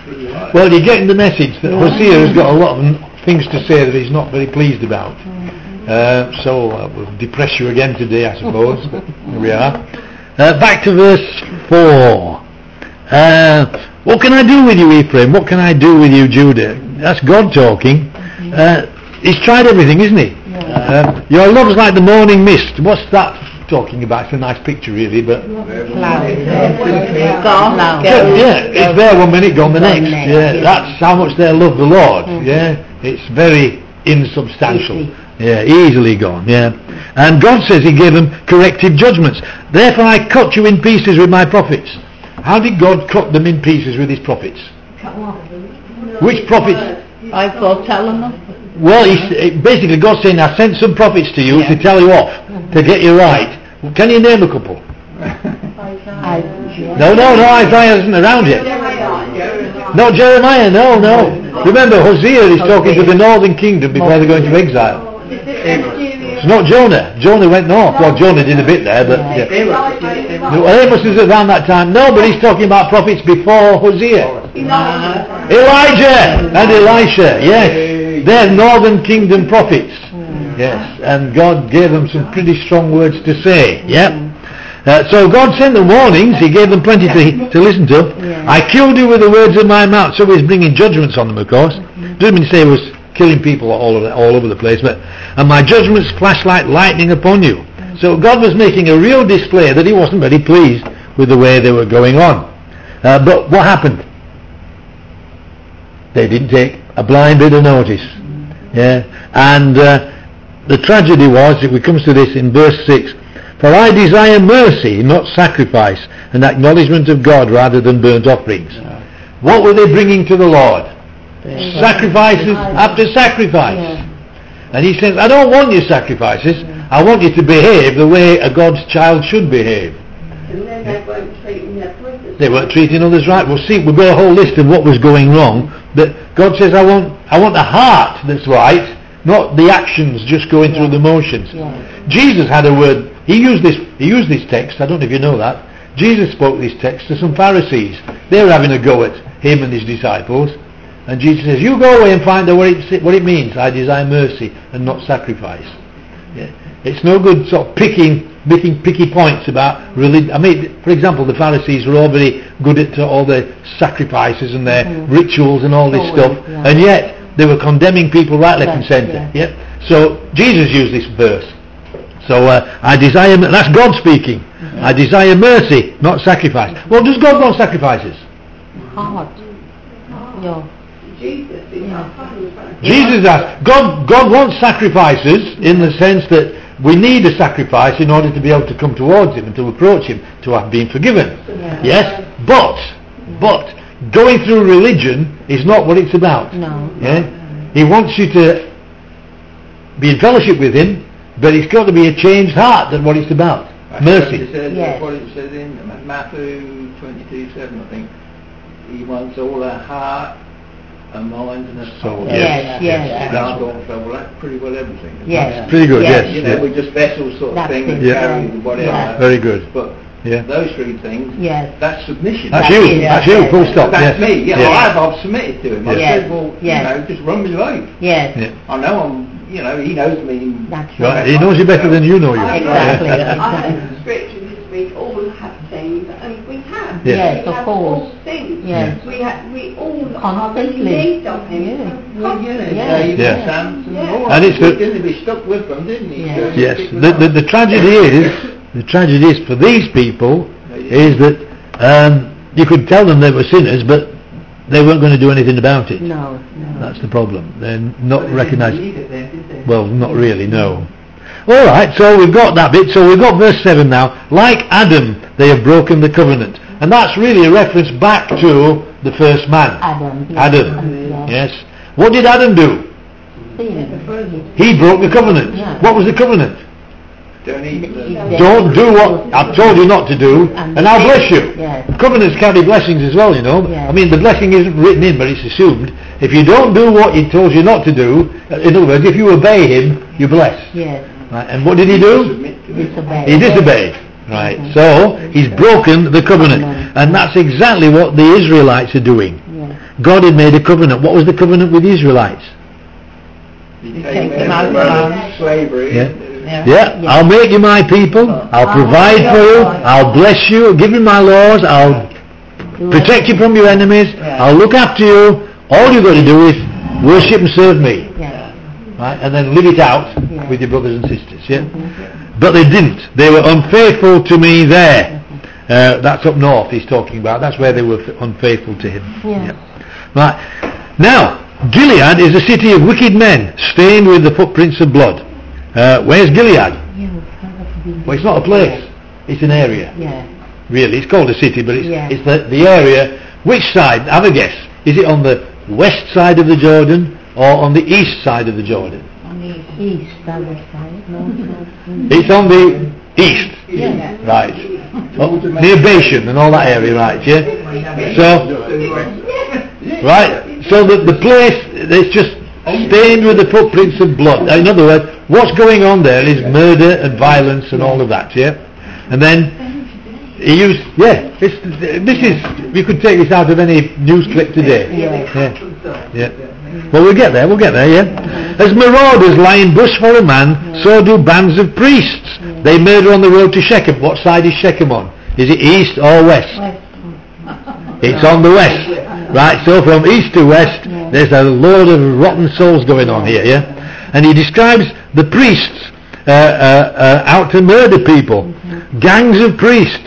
Well, you're getting the message that Hosea has got a lot of things to say that he's not very pleased about. So we'll depress you again today, I suppose. But here we are. Back to verse 4. What can I do with you, Ephraim? What can I do with you, Judah? That's God talking. He's tried everything, isn't he? Your love's like the morning mist. What's that talking about? It's a nice picture, really, but it's there one minute, gone the next. Yeah, that's how much they love the Lord. Yeah, it's very insubstantial. Yeah, easily gone. Yeah, and God says He gave them corrective judgments. Therefore, I cut you in pieces with my prophets. How did God cut them in pieces with His prophets? Which prophets? I thought telling them. Well, basically God's saying, I sent some prophets to you to tell you off, to get you right. Can you name a couple? No, Isaiah isn't around yet. No, Jeremiah, no. Remember, Hosea is talking to the northern kingdom before they're going to exile. It's not Jonah. Jonah went north. Well, Jonah did a bit there, but Amos is around that time. No, but he's talking about prophets before Hosea. Elijah and Elisha, yes. They're northern kingdom prophets. Yes, and God gave them some pretty strong words to say. Yeah. So God sent them warnings. He gave them plenty to listen to. I killed you with the words of my mouth. So He's bringing judgments on them, of course. Doesn't mean to say He was killing people all over the place, but and my judgments flash like lightning upon you. So God was making a real display that He wasn't very pleased with the way they were going on. But what happened? They didn't take a blind bit of notice. Yeah, and the tragedy was, if it comes to this in verse 6, for I desire mercy, not sacrifice, and acknowledgement of God rather than burnt offerings. What were they bringing to the Lord? Sacrifices after sacrifice. And He says, I don't want your sacrifices. I want you to behave the way a God's child should behave. They weren't treating others right. We'll see. We've got a whole list of what was going wrong. But God says, I want a heart that's right, not the actions just going through the motions. Jesus had a word. He used this text. I don't know if you know that. Jesus spoke this text to some Pharisees. They were having a go at Him and His disciples. And Jesus says, you go away and find out what it means. I desire mercy and not sacrifice. Yeah. It's no good sort of making picky points about religion. I mean, for example, the Pharisees were all very good at all the sacrifices and their rituals and all this stuff, and yet they were condemning people right, left and centre. Yeah. So Jesus used this verse. So I desire, that's God speaking. I desire mercy, not sacrifice. Well, does God want sacrifices? Jesus asked. God wants sacrifices in the sense that we need a sacrifice in order to be able to come towards Him and to approach Him, to have been forgiven. Yes, but going through religion is not what it's about. No. Yeah? He wants you to be in fellowship with Him, but it's got to be a changed heart. That's what it's about. Mercy. What it says in Matthew 22:7, I think. He wants all our heart, a mind and a soul. Yes. And I thought, well, that's pretty well everything. Yes. Pretty good, yes. You know, we're just vessels sort of thing, and carry whatever. Very good. But those three things, that's submission. That's you, full stop. That's me, I've submitted to Him. I said, well, just run my life. Yes. I know He knows me. That's right. He knows you better than you know you. Exactly. I had the scripture this week, all have things, and we have. Yes, we of have course. All things. Yes. We all Constantly. need of Him. And it's didn't be stuck with them, didn't he? Yes. The tragedy is for these people is that you could tell them they were sinners, but they weren't going to do anything about it. No. That's the problem. They're not recognised. Well, not really, no. All right, so we've got that bit. So we've got verse 7 now. Like Adam, they have broken the covenant. And that's really a reference back to the first man. Adam. Yes. What did Adam do? He broke the covenant. What was the covenant? Don't do what I've told you not to do, and I'll bless you. Covenants carry blessings as well, you know. I mean, the blessing isn't written in, but it's assumed. If you don't do what He told you not to do, in other words, if you obey Him, you're blessed. Right? And what did he do? He disobeyed. Right. So he's broken the covenant, and that's exactly what the Israelites are doing. God had made a covenant. What was the covenant with the Israelites? He You came take in them out from of slavery. Yeah. Yeah. I'll make you my people. I'll provide for you. I'll bless you. Give you my laws. I'll protect you from your enemies. I'll look after you. All you've got to do is worship and serve me. Yeah. Right? And then live it out with your brothers and sisters. Yeah. But they didn't. They were unfaithful to me there. That's up north he's talking about. That's where they were unfaithful to him. Yeah. Right. Now, Gilead is a city of wicked men, stained with the footprints of blood. Where's Gilead? Well, it's not a place. It's an area. Yeah. Really, it's called a city, but it's Yeah. it's the area. Which side? Have a guess. Is it on the west side of the Jordan or on the east side of the Jordan? On the east, other side, north, south. It's on the east. Yeah. Right. Oh, near Bashan and all that area, right? Yeah. So, right. So the place, it's just stained with the footprints of blood. In other words, what's going on there is murder and violence and all of that. Yeah. And then he used, this is, you could take this out of any news clip today. Yeah. Well, we'll get there, yeah. As marauders lie in bush for a man, so do bands of priests. They murder on the road to Shechem. What side is Shechem on? Is it east or west? It's on the west. Right, so from east to west, there's a load of rotten souls going on here, yeah? And he describes the priests out to murder people. Gangs of priests.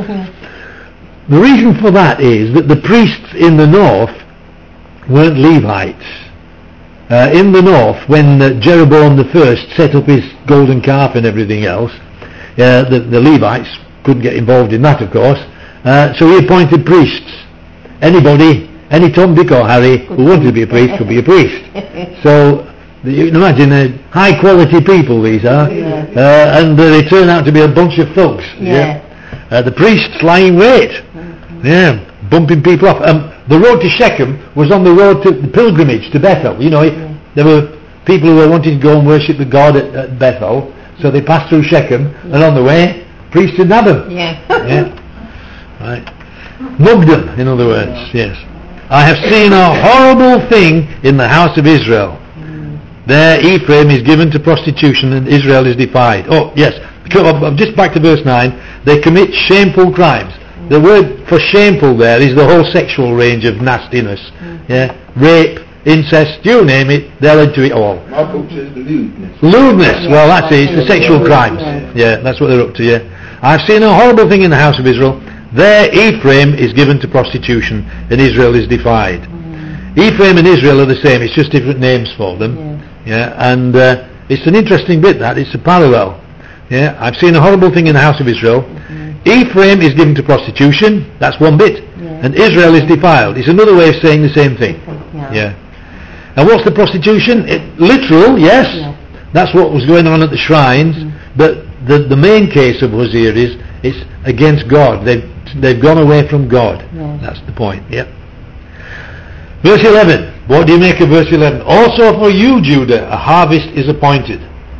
The reason for that is that the priests in the north weren't Levites. In the north, when Jeroboam I set up his golden calf and everything else, the Levites couldn't get involved in that, of course, so he appointed priests. Anybody, any Tom, Dick or Harry who wanted to be a priest could be a priest. So you can imagine high quality people these are, and they turn out to be a bunch of thugs. The priests lying wait, bumping people off. The road to Shechem was on the road to the pilgrimage to Bethel. You know, there were people who were wanting to go and worship the God at Bethel, so they passed through Shechem, and on the way, priests had nabbed them. Right. Mugged them, in other words, yes. I have seen a horrible thing in the house of Israel. There Ephraim is given to prostitution and Israel is defied. Oh, yes. Just back to verse 9. They commit shameful crimes. The word for shameful there is the whole sexual range of nastiness. Yeah, rape, incest, you name it, they're into it all. Michael says lewdness. Lewdness, well that's it, it's the sexual crimes. Yeah, that's what they're up to, yeah. I've seen a horrible thing in the house of Israel. There Ephraim is given to prostitution and Israel is defied. Ephraim and Israel are the same, it's just different names for them. Yeah, and it's an interesting bit that, it's a parallel. Yeah, I've seen a horrible thing in the house of Israel. Ephraim is given to prostitution, that's one bit, and Israel is defiled. It's another way of saying the same thing. Yeah. And what's the prostitution? Literal, yes. That's what was going on at the shrines, but the main case of Hosea is it's against God. They've gone away from God. That's the point. Yep. Verse 11. What do you make of verse 11? Also for you, Judah, a harvest is appointed.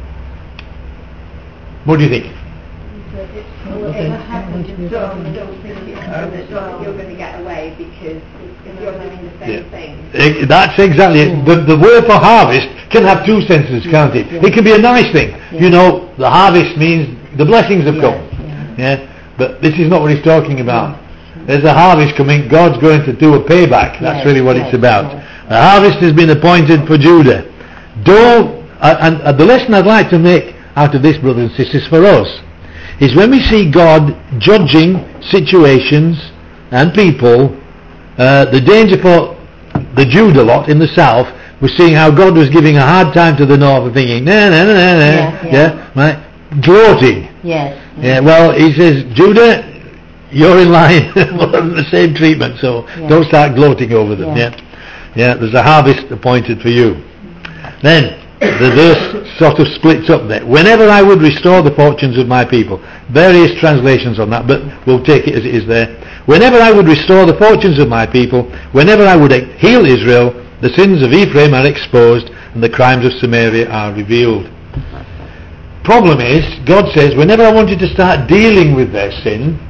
What do you think? Whatever happens, don't think you're going to get away because you're doing the same thing. That's exactly it. The word for harvest can have two senses, can't it? It can be a nice thing. You know, the harvest means the blessings have come. Yeah. But this is not what he's talking about. There's a harvest coming. God's going to do a payback. That's really what it's about. A harvest has been appointed for Judah. And the lesson I'd like to make out of this, brothers and sisters, for us, is when we see God judging situations and people, the danger for the Judah lot in the south was seeing how God was giving a hard time to the north and thinking, right? Gloating. Yeah, well, he says, Judah, you're in line for the same treatment, so don't start gloating over them. Yeah, there's a harvest appointed for you. Then the verse sort of splits up there. Whenever I would restore the fortunes of my people. Various translations on that, but we'll take it as it is there. Whenever I would restore the fortunes of my people, whenever I would heal Israel, the sins of Ephraim are exposed and the crimes of Samaria are revealed. Problem is, God says, whenever I want you to start dealing with their sin,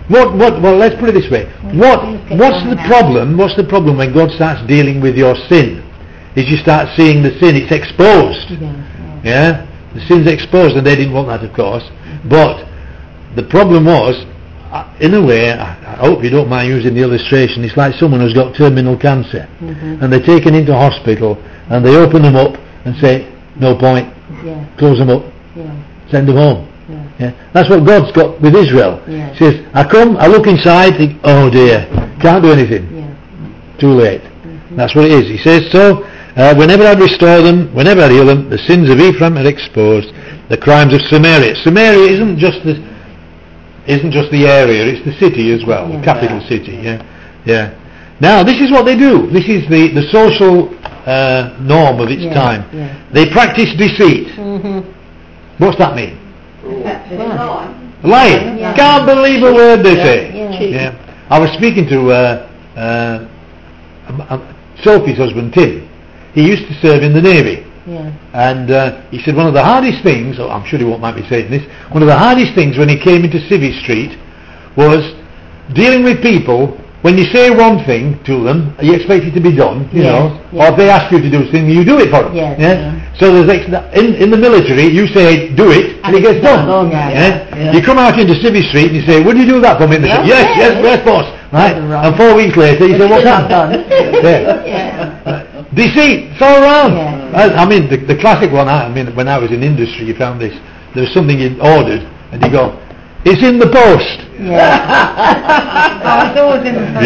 Well, let's put it this way. What's the problem? What's the problem when God starts dealing with your sin? Is you start seeing the sin, it's exposed. Yeah? The sin's exposed, and they didn't want that, of course. But the problem was, in a way, I hope you don't mind using the illustration, it's like someone who's got terminal cancer, and they're taken into hospital, and they open them up and say, no point, close them up, send them home. Yeah. That's what God's got with Israel. He says, I come, I look inside, think, oh dear, can't do anything. Too late. That's what it is. He says, so, whenever I restore them, whenever I heal them, the sins of Ephraim are exposed, the crimes of Samaria. Samaria isn't just the area, it's the city as well, the capital city. Yeah. Now, this is what they do. This is the social norm of its time. They practice deceit. What's that mean? Lying. Can't believe a word they say. I was speaking to Sophie's husband Tim. He used to serve in the Navy, and he said one of the hardest things, I'm sure he won't mind me saying this, one of the hardest things when he came into Civvy Street was dealing with people. When you say one thing to them, you expect it to be done, you know, or if they ask you to do something, you do it for them. So there's in the military, you say do it, and it gets done. You come out into Civvy Street and you say, would you do that for me? And they say, yes, boss. Right? And 4 weeks later, you say, what's happened? Deceit, it's all around. I mean, the classic one, when I was in industry, you found this. There was something you ordered, and you go, it's in the post. It's always in the post.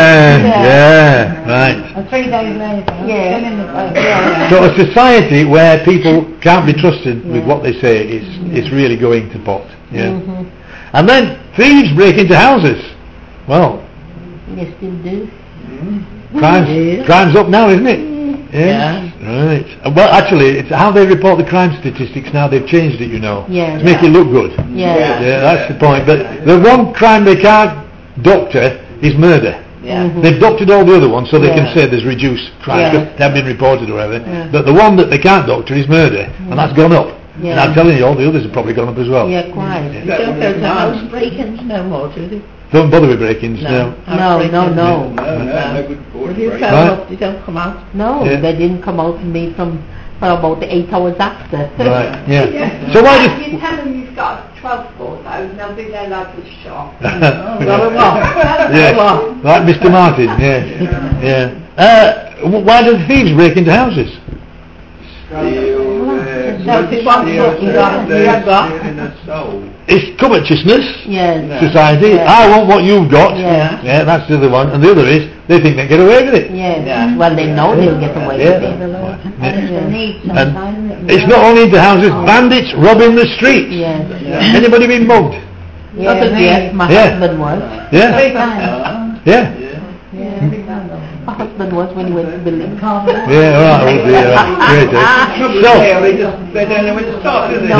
Right. And 3 days later, still in the post. So a society where people can't be trusted with what they say is really going to pot. And then thieves break into houses. Well, they still do. Crime's up now, isn't it? Right. Well, actually, it's how they report the crime statistics now. They've changed it, you know, to make it look good. That's the point. But the one crime they can't doctor is murder. They've doctored all the other ones, so they can say there's reduced crime because they haven't been reported or whatever. But the one that they can't doctor is murder, and that's gone up. And I'm telling you, all the others have probably gone up as well. Quite. You don't go to house break-ins no more, do you? Don't bother with break-ins, no. No. If you phone up, they don't come out. No, they didn't come out to me for about 8 hours after. Right, So why you tell them you've got a 12 photo and they'll do their local shop. Like Mr. Martin, why do the thieves break into houses? It's covetousness, society. I want what you've got. That's the other one. And the other is, they think they get away with it. Well, they know they'll get away with it. And it's not only into houses, bandits robbing the streets. Anybody been mugged? My husband was. My husband was when he went to the link. Great. They don't know where to start, do they?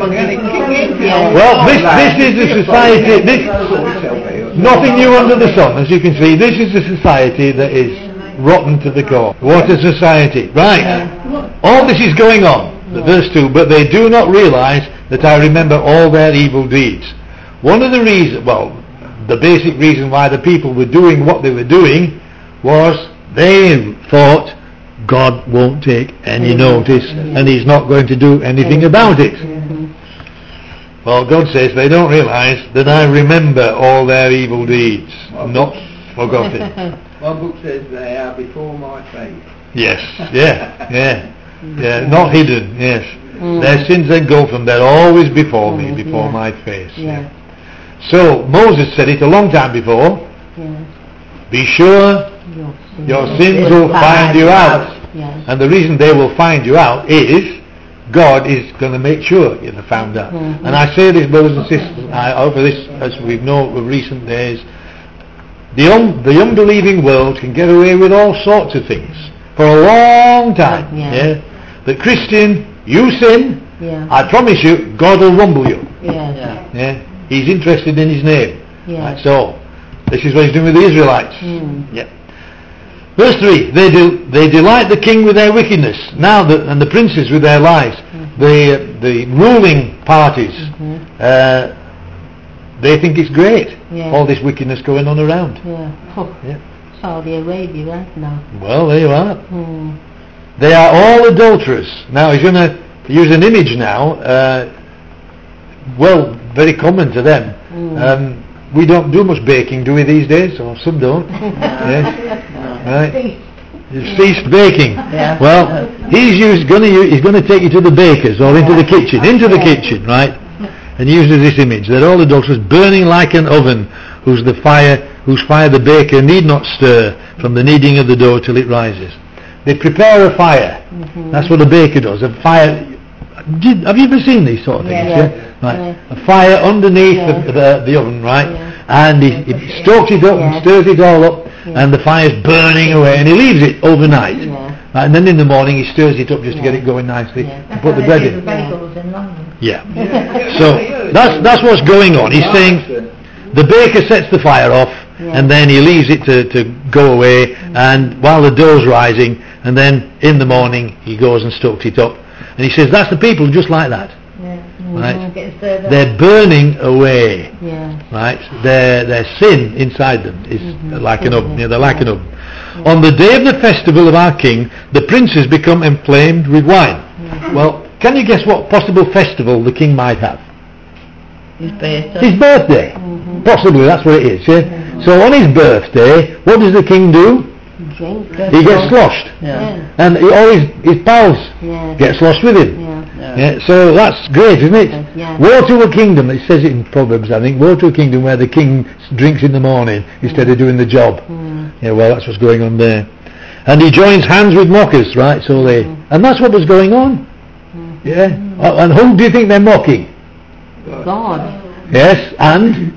Well, this is a society, nothing new under the sun, as you can see. This is a society that is rotten to the core. What a society. Right. All this is going on, verse 2, but they do not realize that I remember all their evil deeds. One of the reasons, the basic reason why the people were doing what they were doing was they thought God won't take any notice and He's not going to do anything about it. Well, God says they don't realize that I remember all their evil deeds, not forgotten. My book says they are before my face. Yes, not hidden, Their sins engulf them, they're always before me, before my face. So Moses said it a long time before, be sure your sins will find you out. And the reason they will find you out is God is going to make sure you're found out. And I say this, brothers and sisters, over this, as we know of recent days, the unbelieving world can get away with all sorts of things for a long time. But Christian, you sin, I promise you, God will rumble you. He's interested in His name. That's all. This is what He's doing with the Israelites. Verse 3, they delight the king with their wickedness, and the princes with their lies. The ruling parties, they think it's great. Yeah. All this wickedness going on around. Yeah. Oh, Yeah. Saudi Arabia right now. Well, there you are. Mm. They are all adulterous. Now he's going to use an image now. Well, very common to them. We don't do much baking, do we, these days? Or some don't. Yes. Right. You've ceased baking. Yeah. Well, he's going to take you to the baker's or into the kitchen, right? And uses this image. They're all adulterous, burning like an oven, whose fire the baker need not stir from the kneading of the dough till it rises. They prepare a fire. That's what a baker does. A fire. Have you ever seen these sort of things? Yeah. Right. Yeah. A fire underneath the oven, right? Yeah. And he stokes it up and stirs it all up, and the fire's burning away, and he leaves it overnight. Yeah. Right, and then in the morning he stirs it up just to get it going nicely and put the bread in. Yeah. So that's what's going on. He's saying the baker sets the fire off, and then he leaves it to go away, and while the dough's rising, and then in the morning he goes and stokes it up. And he says that's the people just like that. Right? They're burning away. Right? Their sin inside them is like an oven. They're like an oven. On the day of the festival of our king, the princes become inflamed with wine. Well, can you guess what possible festival the king might have? His birthday. His birthday. Possibly, that's what it is. Yeah? So on his birthday, what does the king do? Drink. He gets sloshed. Yeah. And all his pals get sloshed with him. Yeah, so that's great, isn't it? Woe to a kingdom, it says it in Proverbs, I think, woe to a kingdom where the king drinks in the morning instead of doing the job. Yeah, well, that's what's going on there. And he joins hands with mockers, right? So and that's what was going on. Yeah. And who do you think they're mocking? God. Yes, and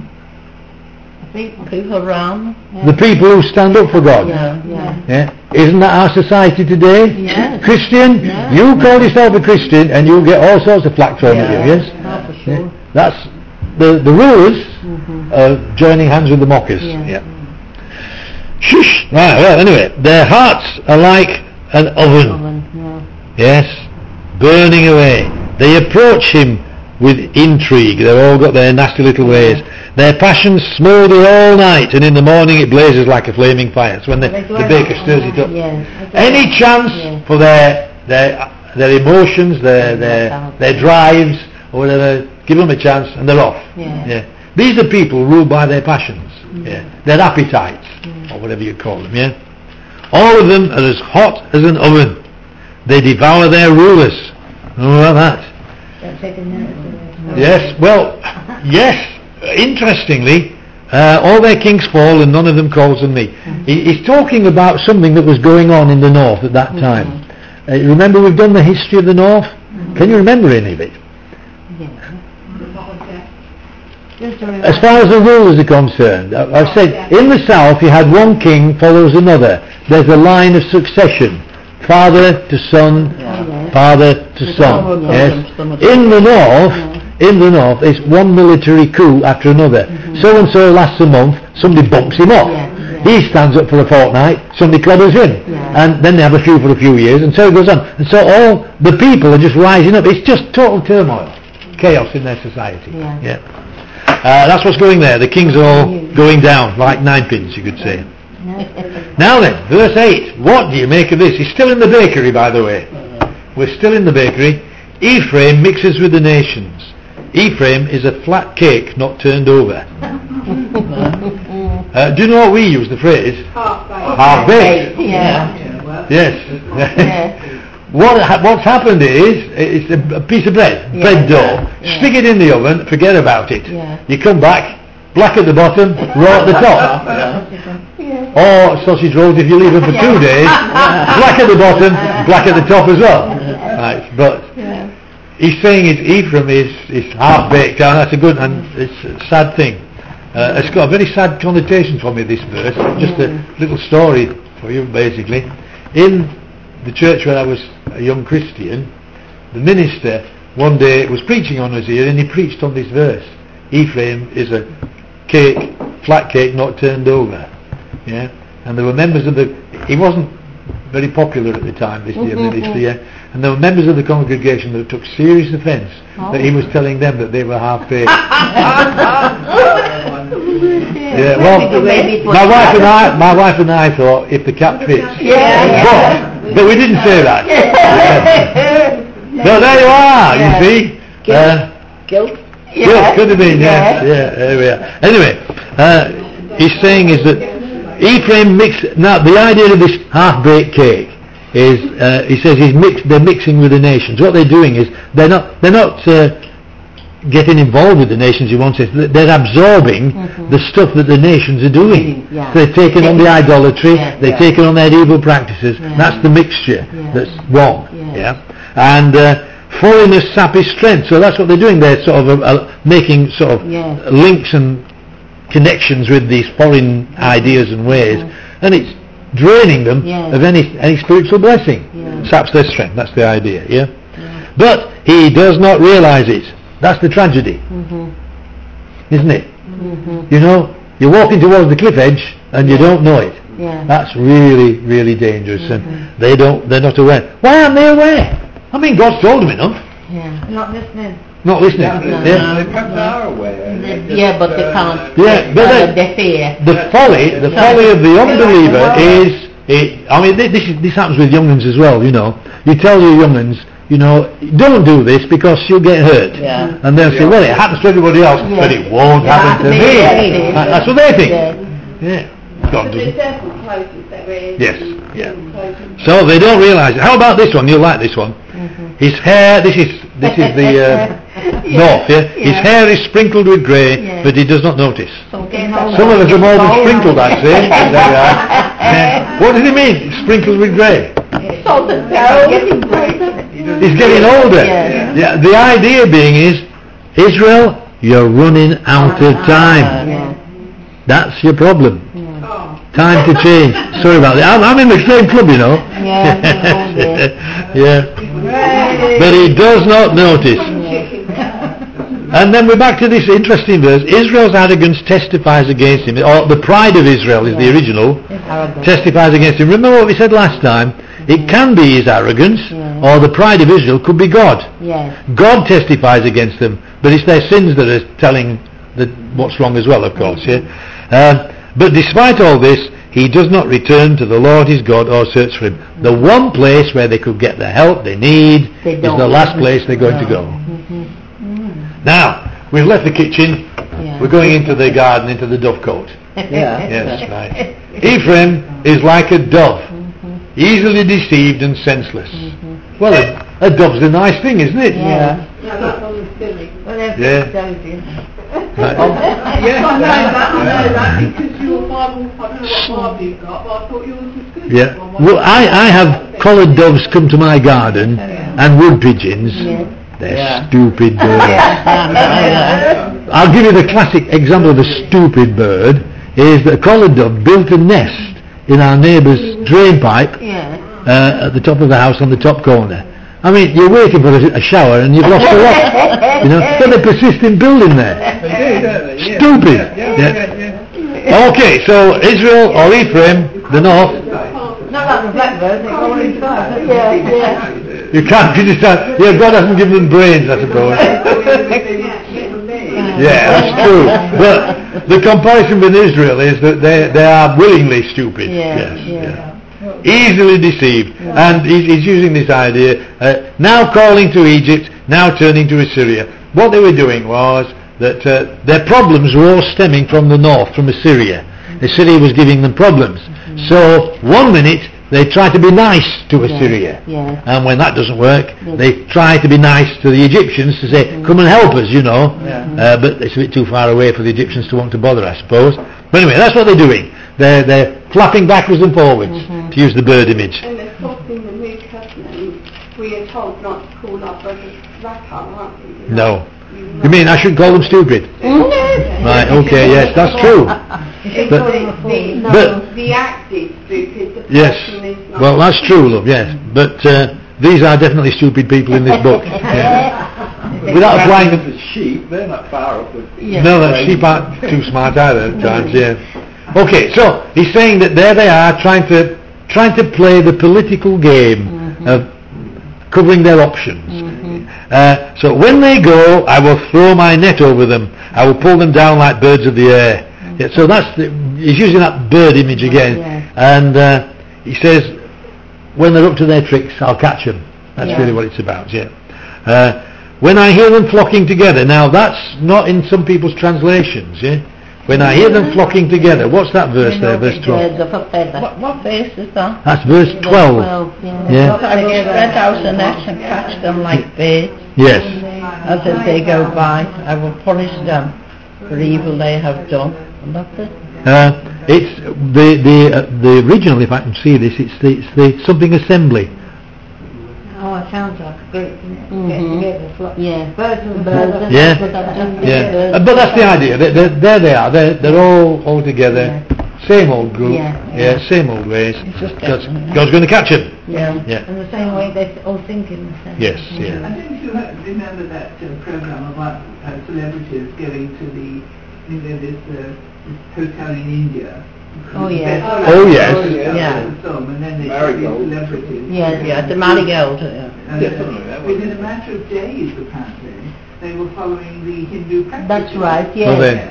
People around. the people who stand up for God. Yeah. Isn't that our society today? Yes. Christian, you call yourself a Christian and you get all sorts of flack thrown at you, yes? For sure. That's the rulers of joining hands with the mockers. Shush! Right, well, anyway, their hearts are like an oven. Yes, burning away. They approach him with intrigue. They've all got their nasty little ways. Their passions smoulder all night, and in the morning it blazes like a flaming fire. It's when the baker stirs it up. Any chance for their emotions, their drives, or whatever, give them a chance, and they're off. These are people ruled by their passions, their appetites, or whatever you call them. All of them are as hot as an oven. They devour their rulers. How about that? Yes, well, yes. Interestingly, all their kings fall and none of them calls on me. He's talking about something that was going on in the north at that time. Remember, we've done the history of the north. Can you remember any of it? As far as the rulers are concerned, I've said in the south you had one king follows another. There's a line of succession, father to son, father to son. Yes. In the north, it's one military coup after another. So and so lasts a month, somebody bumps him off. He stands up for a fortnight, somebody clobbers him, and then they have a few for a few years, and so it goes on. And so all the people are just rising up. It's just total turmoil, chaos in their society. That's what's going there. The kings are all going down like ninepins, you could say. Now then, verse 8. What do you make of this? He's still in the bakery, by the way. We're still in the bakery. Ephraim mixes with the nations. Ephraim is a flat cake not turned over. Do you know what we use, the phrase? Half-baked. Yes. What's happened is, it's a piece of bread dough. Stick it in the oven, forget about it. You come back, black at the bottom, raw at the top. Or sausage rolls, if you leave them for 2 days, black at the bottom, black at the top as well. Right, but he's saying Ephraim is half-baked, and that's a good, and it's a sad thing. It's got a very sad connotation for me, this verse. Just a little story for you, basically. In the church where I was a young Christian, the minister one day was preaching on us here, and he preached on this verse. Ephraim is a flat cake not turned over. And there were members of he wasn't very popular at the time, this ministry, and there were members of the congregation that took serious offence that he was telling them that they were half-baked. Yeah, well, my wife and I thought, if the cap fits. But we didn't say that. So there you are, you see. Guilt? Guilt, could have been, yes. Yeah, there we are. Anyway, he's saying is that Ephraim mixed. Now, the idea of this half-baked cake is, he says they're mixing with the nations. What they're doing is they're not getting involved with the nations. You want to say they're absorbing the stuff that the nations are doing. They're taking on the idolatry. They're taking on their evil practices. That's the mixture that's wrong. And foreigners sap his strength. So that's what they're doing. They're sort of making sort of links and connections with these foreign ideas and ways, and it's draining them of any spiritual blessing. Saps their strength. That's the idea. But he does not realise it. That's the tragedy, isn't it? You know, you're walking towards the cliff edge and you don't know it. That's really, really dangerous, and they're not aware. Why aren't they aware? I mean, God's told them enough. Not listening. Not listening. They perhaps are aware. But they can't. But they fear. The folly of the unbeliever is. I mean, this happens with young'uns as well. You know, you tell your young'uns, you know, don't do this because you'll get hurt, and they'll say, well, it happens to everybody else, but it won't happen to me. That's what they think. God doesn't. Yes. So they don't realise it. How about this one? You'll like this one. His hair. This is the north. His hair is sprinkled with grey, but he does not notice. Some of us are more than sprinkled, I'd say. What does he mean? Sprinkled with grey. He's getting older. The idea being is, Israel, you're running out of time. That's your problem. Time to change. Sorry about that. I'm in the same club, you know. But he does not notice. And then we're back to this interesting verse. Israel's arrogance testifies against him, or the pride of Israel is the original, testifies against him. Remember what we said last time? It can be his arrogance, or the pride of Israel could be God. God testifies against them, but it's their sins that are telling what's wrong as well, of course. But despite all this, he does not return to the Lord his God or search for him. The one place where they could get the help they need is the last place they're going to go. Now, we've left the kitchen. We're going into the garden, into the dovecote. Yes, right. Ephraim is like a dove, easily deceived and senseless. Well, a dove's a nice thing, isn't it? Right. I know that because your Bible, I don't know what Bible you've got, but I thought yours was good. Well, I have collared doves come to my garden and wood pigeons. They're stupid birds. I'll give you the classic example of a stupid bird. Is that a collared dove built a nest in our neighbour's drain pipe at the top of the house on the top corner. I mean, you're waiting for a shower and you've lost a lot, you know. But they persist in building there. They do, don't they? Stupid. Okay, so Israel or Ephraim, the north. Not like the blackbird. You can't criticize. God hasn't given them brains, I suppose. That's true. But the comparison with Israel is that they are willingly stupid. Easily deceived, and he's using this idea, now calling to Egypt, now turning to Assyria. What they were doing was that their problems were all stemming from the north, from Assyria. Assyria was giving them problems. So one minute they try to be nice to Assyria, and when that doesn't work, they try to be nice to the Egyptians to say, come and help us, you know. But it's a bit too far away for the Egyptians to want to bother, I suppose. But anyway, that's what they're doing. They're flapping backwards and forwards, to use the bird image. And of course in the New Testament we are told not to call our brothers rackle, aren't we? No. You mean I shouldn't call them stupid? Right, okay, yes, that's true. But the act is stupid, the yes, person is not. well, that's true, love, yes. But these are definitely stupid people in this book. Without applying them. The sheep, they're not far off. No, the sheep aren't too smart either at times, Okay, so he's saying that there they are trying to trying to play the political game of covering their options. So when they go, I will throw my net over them. I will pull them down like birds of the air. Yeah, so he's using that bird image again. And he says, when they're up to their tricks, I'll catch them. That's really what it's about. When I hear them flocking together. Now that's not in some people's translations. When I hear them flocking together. What's that verse there? Verse 12. What verse is that? That's verse 12. I will spread out the nets and catch them like birds. Yes. As they go by, I will punish them for evil they have done. And that's it. It's the original. If I can see this, it's the something assembly. Oh, it sounds like a group, isn't it? Birds and birds. But that's the idea. There they are. They're all together. Same old group. Same old ways. God's going to catch them. And the same way they all think in the same. Yes. I don't remember that program about celebrities going to this hotel in India. Oh yes. And then they show these celebrities. The Marigold. Within a matter of days, apparently, they were following the Hindu practices. That's right. So then,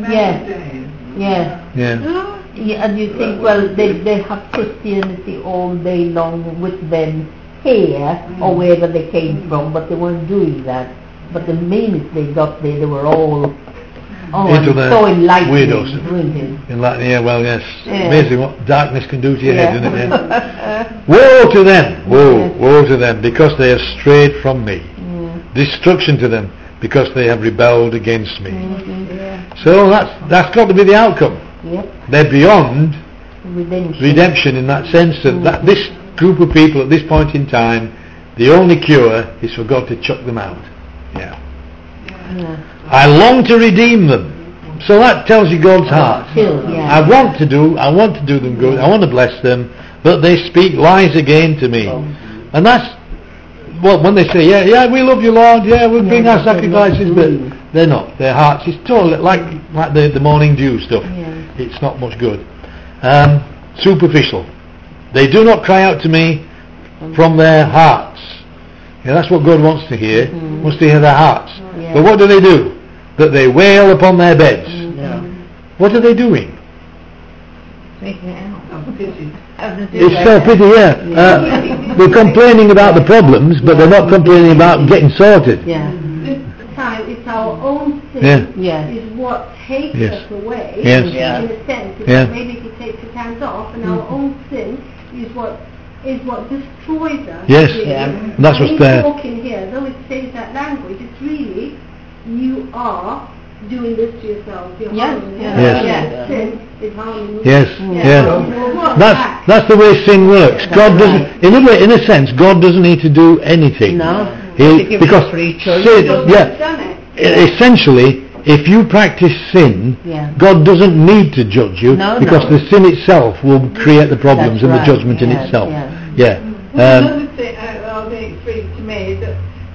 and you think, well, they have Christianity all day long with them here or wherever they came from, but they weren't doing that. But the minute they got there, they were all into the so enlightening, weirdos. Enlightening, well, yes. Amazing what darkness can do to your head, isn't it? Woe to them! Woe to them, because they have strayed from me. Destruction to them, because they have rebelled against me. So that's got to be the outcome. They're beyond redemption in that sense that this group of people at this point in time, the only cure is for God to chuck them out. I long to redeem them. So that tells you God's heart. I want to do them good. I want to bless them, but they speak lies again to me. And that's when they say, we love you, Lord. We'll bring our sacrifices, but they're not. Their hearts is totally like the morning dew stuff. It's not much good. Superficial. They do not cry out to me from their hearts. That's what God wants to hear. Wants to hear their hearts. But what do? That they wail upon their beds. What are they doing? It's self-pity, they're complaining about the problems, but they're not complaining about getting sorted. It's our own sin is what takes us away, in a sense, because maybe if you take his hands off, and our own sin is what destroys us. And that's what's there. Talking here, though it says that language, it's really, you are doing this to yourself. You're harming yourself. Sin is harming you. That's the way sin works. God doesn't, in a sense, God doesn't need to do anything. Because sin, essentially, if you practice sin, God doesn't need to judge you, because the sin itself will create the problems and the judgment in itself. Another thing I think extreme to me is that,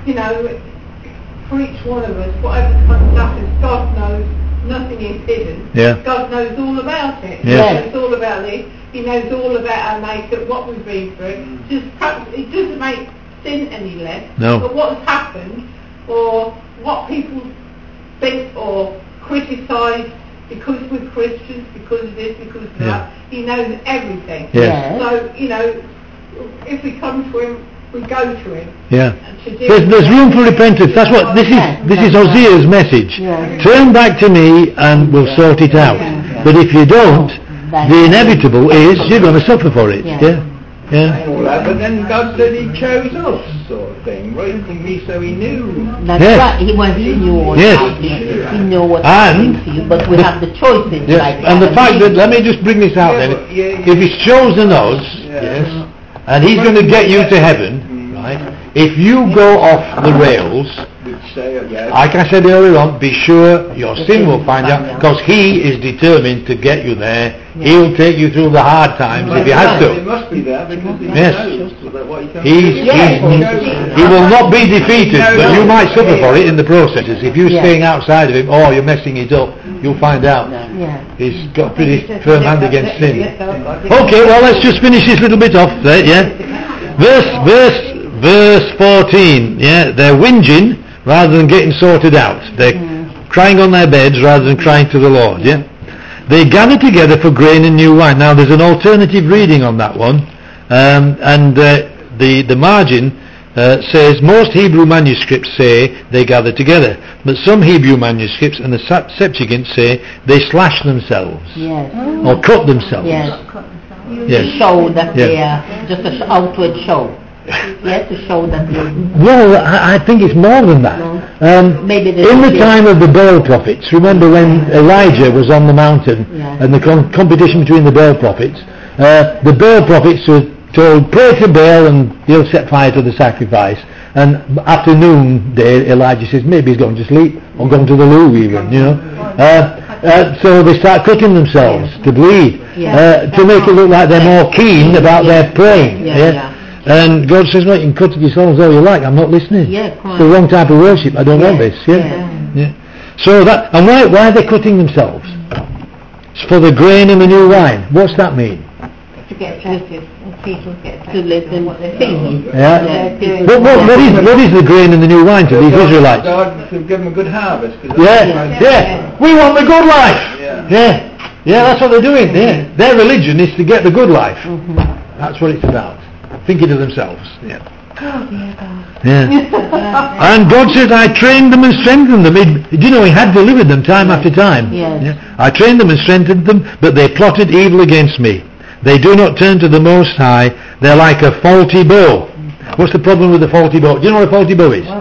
for each one of us, whatever comes up, God knows nothing is hidden. God knows all about it. He knows all about this. He knows all about our makeup, what we've been through. It doesn't make sin any less. But what's happened, or what people think or criticise because we're Christians, because of this, because of that. He knows everything. So, if we come to him, we go to him. There's room for repentance. That's what this is Hosea's message. Turn back to me and we'll sort it out. But if you don't, the inevitable is you're going to suffer for it. All that, but then God said He chose us, sort of thing, right? So He knew. That's right. He knew all about it. He knew what happened to you, but we have the choices. And the fact that, let me just bring this out then. If He's chosen us, and He's going to get you to heaven, right? If you go off the rails, like I said earlier on, be sure your sin will find out, because He is determined to get you there. He'll take you through the hard times if He has to. It must be there because He will not be defeated, but you might suffer for it in the process. If you're staying outside of Him, or you're messing it up, You'll find out. Yeah. He's got a pretty firm hand against sin. Okay, well, let's just finish this little bit off there, yeah? Verse 14, yeah? They're whinging rather than getting sorted out. They're crying on their beds rather than crying to the Lord, yeah? They gather together for grain and new wine. Now, there's an alternative reading on that one, and the margin says most Hebrew manuscripts say they gather together, but some Hebrew manuscripts and the Septuagint say they slash themselves or cut themselves. Yes. To show that they are just an outward show. Yes, to show that they... Well, I think it's more than that. Maybe in the time of the Baal prophets, remember when Elijah was on the mountain and the competition between the Baal prophets, the Baal prophets were told, pray to Baal and he'll set fire to the sacrifice. And after noonday, Elijah says, maybe he's gone to sleep or gone to the loo even, you know. So they start cutting themselves to bleed, to make it look like they're more keen about their praying. And God says, no, you can cut it yourselves all you like, I'm not listening. It's the wrong type of worship, I don't want this. So that, and why are they cutting themselves? It's for the grain and the new wine. What's that mean? To get attractive. People get to let them think. What is the grain and the new wine to these Israelites? God to give them a good harvest. We want the good life. That's what they're doing. Their religion is to get the good life. That's what it's about. Thinking of themselves. And God says, I trained them and strengthened them. He had delivered them time after time. I trained them and strengthened them, but they plotted evil against me. They do not turn to the Most High. They're like a faulty bow. What's the problem with the faulty bow? Do you know what a faulty bow is?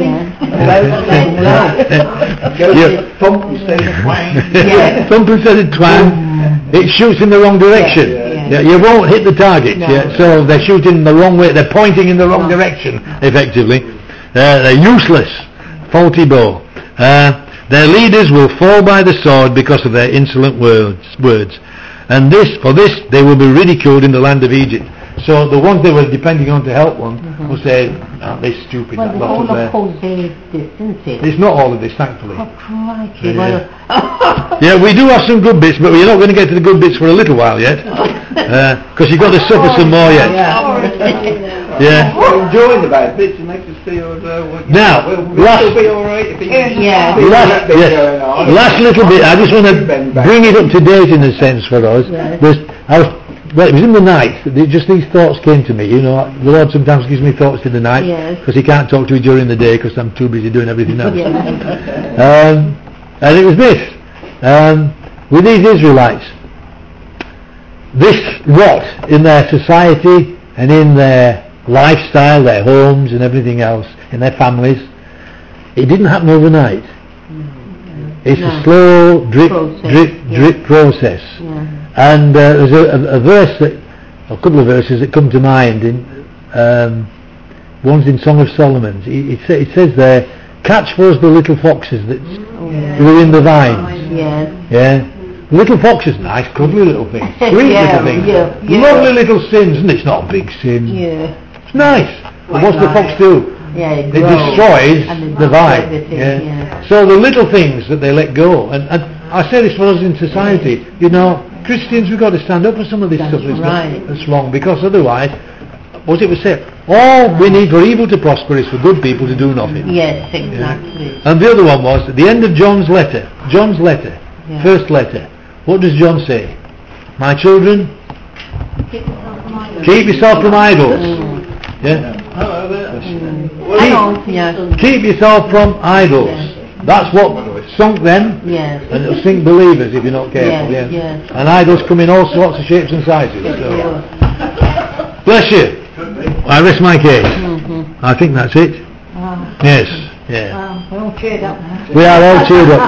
Thump instead of twang. Thump instead of twang. It shoots in the wrong direction. You won't hit the target. So they're shooting the wrong way. They're pointing in the wrong direction, effectively. They're useless. Faulty bow. Their leaders will fall by the sword because of their insolent words. And for this they will be ridiculed in the land of Egypt. So the ones they were depending on to help them will say, aren't they stupid? Well, the whole of Hosea this, isn't it? It's not all of this, thankfully. Oh, crikey. We do have some good bits, but we're not going to get to the good bits for a little while yet. Because you've got to suffer some more yet. We're enjoying the bad bits. It makes us feel now, we'll be alright if last little bit, I just want to bring it up to date in a sense for us. It was in the night, just these thoughts came to me. You know, the Lord sometimes gives me thoughts in the night, because He can't talk to me during the day because I'm too busy doing everything else. And it was this, with these Israelites, this rot in their society and in their lifestyle, their homes and everything else, in their families, it didn't happen overnight. It's a slow drip process. And there's a verse a couple of verses that come to mind. One's in Song of Solomon. It says there, catch for us the little foxes that were in the vines. Little foxes, nice, cuddly little things, sweet little things, lovely little sins, and it's not a big sin. It's nice. But what's the fox do? It destroys the vine. So the little things that they let go, and I say this for us in society, you know, Christians, we've got to stand up for some of this stuff that's wrong, because otherwise, what it was said, all we need for evil to prosper is for good people to do nothing. Yes, exactly. And the other one was, at the end of John's letter, first letter, what does John say? My children, keep yourself from idols. Keep yourself from idols. That's what sunk them, and it'll sink believers if you're not careful. And idols come in all sorts of shapes and sizes. So. Bless you. I rest my case. I think that's it. Yes. We're all cheered up now. We are all cheered up.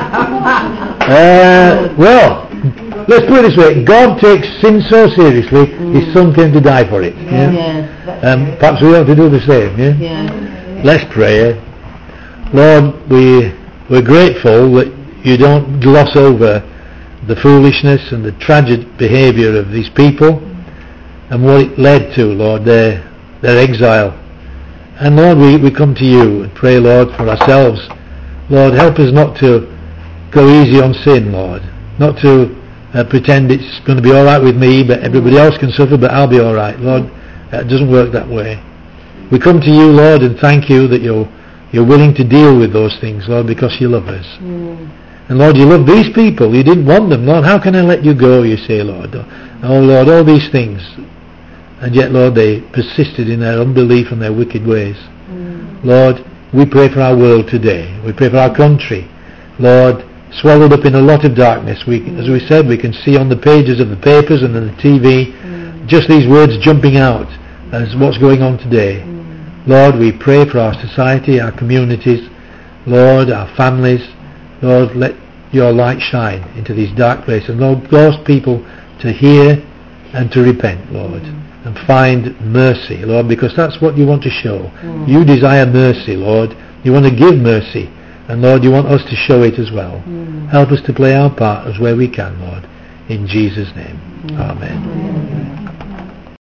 Well, let's put it this way. God takes sin so seriously, His Son came to die for it. Perhaps we ought to do the same. Let's pray. Lord, we're grateful that You don't gloss over the foolishness and the tragic behaviour of these people and what it led to, Lord, their exile. And Lord, we come to You and pray, Lord, for ourselves. Lord, help us not to go easy on sin, Lord. Not to pretend it's going to be all right with me, but everybody else can suffer, but I'll be all right. Lord, it doesn't work that way. We come to you, Lord, and thank you that you're willing to deal with those things, Lord, because you love us. And Lord, you love these people. You didn't want them, Lord. How can I let you go, you say, Lord? Oh, Lord, all these things. And yet, Lord, they persisted in their unbelief and their wicked ways. Lord, we pray for our world today. We pray for our country. Lord, swallowed up in a lot of darkness. As we said, we can see on the pages of the papers and on the TV just these words jumping out as what's going on today. Lord, we pray for our society, our communities, Lord, our families. Lord, let your light shine into these dark places. And Lord, cause people to hear and to repent, Lord, and find mercy, Lord, because that's what you want to show. You desire mercy, Lord. You want to give mercy. And Lord, you want us to show it as well. Help us to play our part as where we can, Lord. In Jesus' name. Amen.